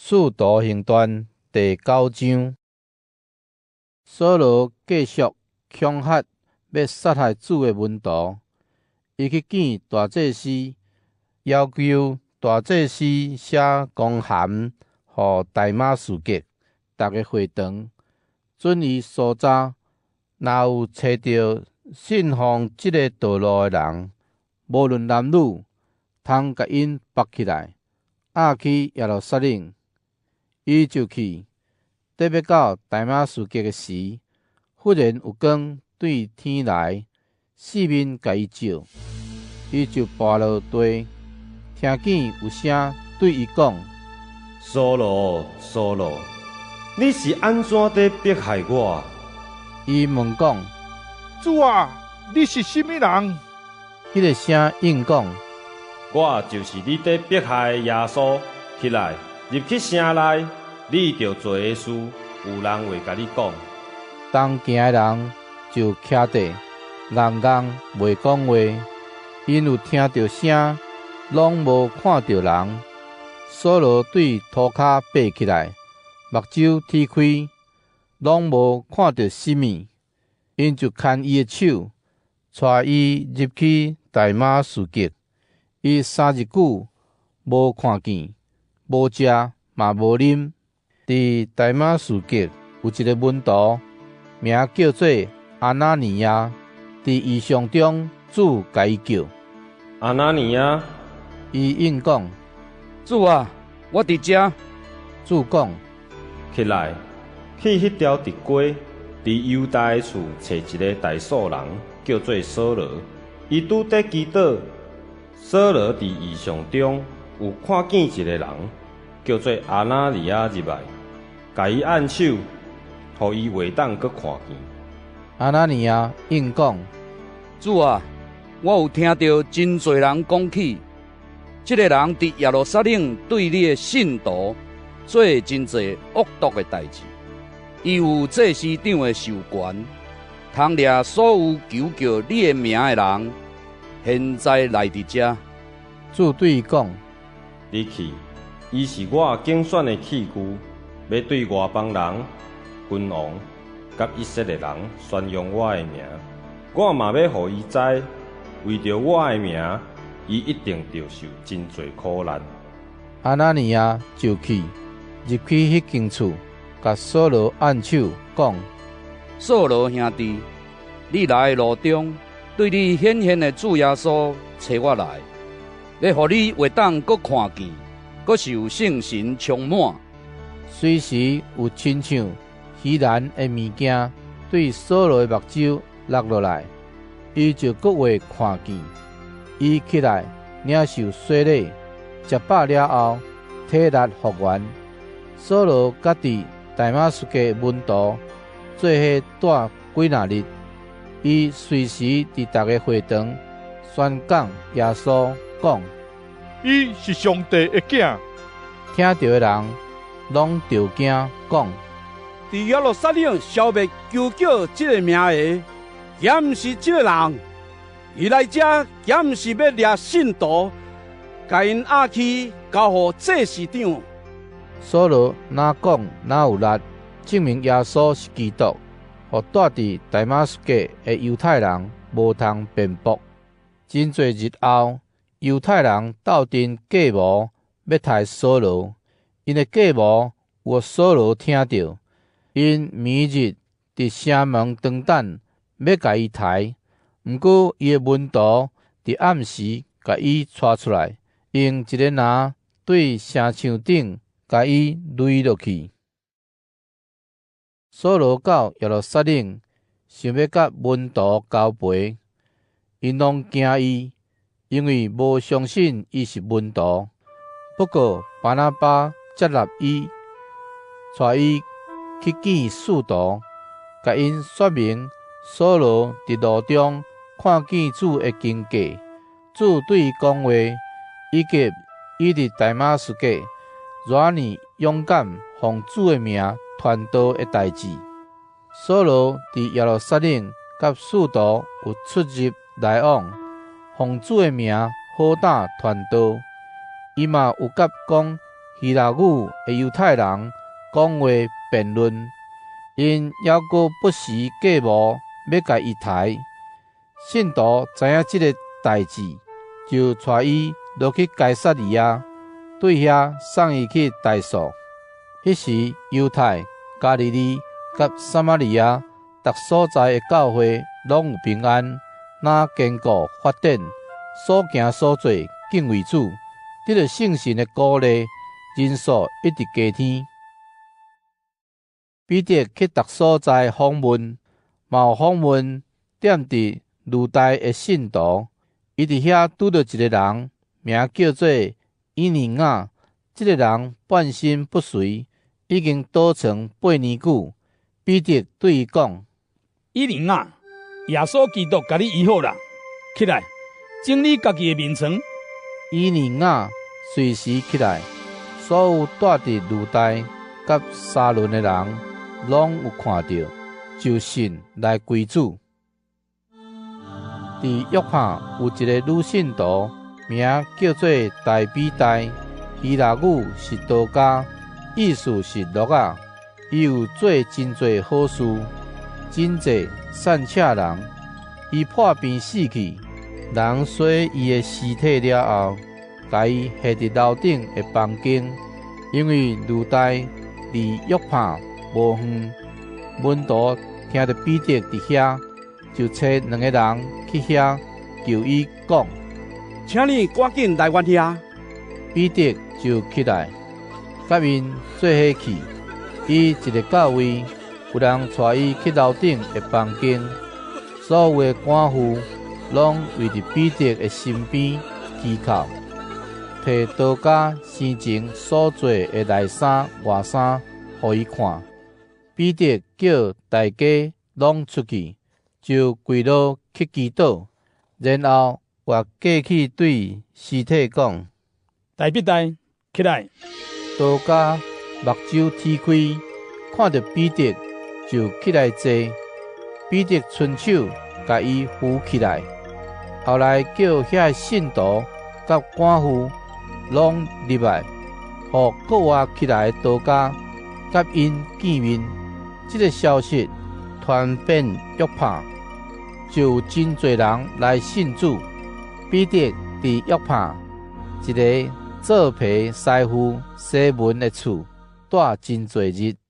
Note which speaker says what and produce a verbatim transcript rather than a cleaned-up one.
Speaker 1: 使徒行传第九章，扫罗继续恐吓要杀害主的门徒，伊去见大祭司，要求大祭司写公函予大马士革逐个会堂，准伊所早，若有找到信奉即个道路的人，无论男女，通甲因绑起来，押去耶路撒冷。伊就去，得要到大马士革的时，忽然有光对天来，四面甲伊照，伊就跋落地，听见有声对伊讲：
Speaker 2: 扫罗，扫罗，你是安怎在迫害我？
Speaker 1: 伊问讲：
Speaker 3: 主啊，你是甚物人？
Speaker 1: 迄个声应讲：
Speaker 2: 我就是你在迫害耶稣，起来，入去城内，你着做的事，有人会甲你讲。
Speaker 1: 当行的人就徛地，愣愣袂讲话，因有听到声，拢无看到人。扫罗对涂骹爬起来，目睭天开，拢无看到什么，因就牵伊的手，带伊入去大马士革。伊三日久无看见，无食嘛无啉。伫大马士革有一个门徒，名叫做阿那尼亚，伫异象中主甲伊叫。
Speaker 2: 阿那尼亚，
Speaker 1: 伊应讲：
Speaker 4: 主啊，我伫遮。
Speaker 1: 主讲：
Speaker 2: 起来，去迄条直街，伫犹大的厝找一个大数人，叫做扫罗。伊拄在祈祷。扫罗伫异象中有看见一个人，叫做阿那尼亚入来，甲伊按手，互伊袂当阁看见。
Speaker 1: 阿那尼亚应讲：
Speaker 4: 主啊，我有听到真侪人讲起，这个人伫耶路撒冷对你的信徒做真侪恶毒的代志。伊有祭司长的授权，通掠所有求叫你的名的人。现在来伫遮，
Speaker 1: 主对伊讲：
Speaker 2: 你去，伊是我竞选的器具，要对外邦人、君王、甲以色列人宣扬我的名。我嘛要互伊知，为着我的名，伊一定着受真侪苦难。
Speaker 1: 阿那尼亚就去，入去迄间厝，甲扫罗按手，讲：
Speaker 4: 扫罗兄弟，你来的路中。对你显现的主耶稣找我来，要互你会当阁看见，阁受圣神充满。
Speaker 1: 随时有亲像虚然的物件对扫罗的目睭落落来，伊就阁会看见。伊起来领受洗礼，食饱了后，体力复原。扫罗甲伫大马士革门徒做伙住几若日。伊随时伫逐个会堂宣讲耶稣，讲：
Speaker 3: 伊是上帝的囝。
Speaker 1: 听到的人拢着惊，讲：
Speaker 5: 伫耶路撒冷消灭求叫这个名的，也毋是这个人。伊来遮也毋是要掠信徒，甲因押去交予祭司长。
Speaker 1: 扫罗哪讲哪有力，证明耶稣是基督。互住伫大马士革的犹太人无通辩驳。真侪日后，犹太人斗阵计谋，要杀扫罗。因的计谋有扫罗听到，因每日伫城门长等，要甲伊杀。毋过伊的门徒伫暗时甲伊带出来，用一个篮对城墙顶甲伊垒落去。扫罗到耶路撒冷，想要甲门徒交陪，因拢惊伊，因为无相信伊是门徒。不过巴拿巴接纳伊，带伊去见使徒，甲因说明扫罗伫路中看见主的经过。主对伊讲话，以及伊伫大马士革偌尼勇敢奉主的名传道的代志。扫罗伫耶路撒冷甲使徒有出入来往，奉主的名好胆传道。伊嘛有甲讲希腊语的犹太人讲话辩论，因还阁不时计谋要甲伊刣。信徒知影即个代志，就带伊落去该撒利亚，对遐送伊去代诉。迄时犹太、加利利甲撒玛利亚逐所在的教会拢有平安，若坚固发展，所行所做敬畏主，得到圣神的鼓励，人数一直加添。彼得去逐所在访问，嘛有访问踮伫路台的信徒，伊伫遐拄到一个人，名叫做以尼雅。这个人半身不遂，已经倒床八年久。彼得对伊讲：
Speaker 6: 以尼雅，耶稣基督甲你医好啦，起来，整理家己的面床。
Speaker 1: 以尼雅随时起来，所有住伫路台甲沙伦的人，拢有看到，就信来归主。伫约帕有一个女信徒，名叫做大比代，希腊语是多加，意思是乐啊。伊有做真侪好事，真侪善车人。伊破病死去，人洗伊的尸体了后，甲伊下伫楼顶的房间，因为路台离约帕无远。门徒听到彼得伫遐，就找两个人去遐求伊讲：
Speaker 5: 请你赶紧来阮遐。
Speaker 1: 彼得就起来，甲因做伙去。伊一个到位，有人带伊去楼顶的房间，所有的官夫拢围伫彼得的身边祈求，摕刀架生前所做的内衫外衫，互伊看。彼得叫大家拢出去，就跪落去祈祷，然后我过去对尸体讲：
Speaker 6: 大必代，起来！
Speaker 1: 刀架目睭踢开，看到彼得就起来坐。彼得伸手甲伊扶起来，后来叫遐信徒甲官夫拢入来，互搁活起来的刀架甲因见面。这个消息传遍约帕，就有真侪人来信主。彼得伫约帕一个做皮师傅西门的厝住真侪日。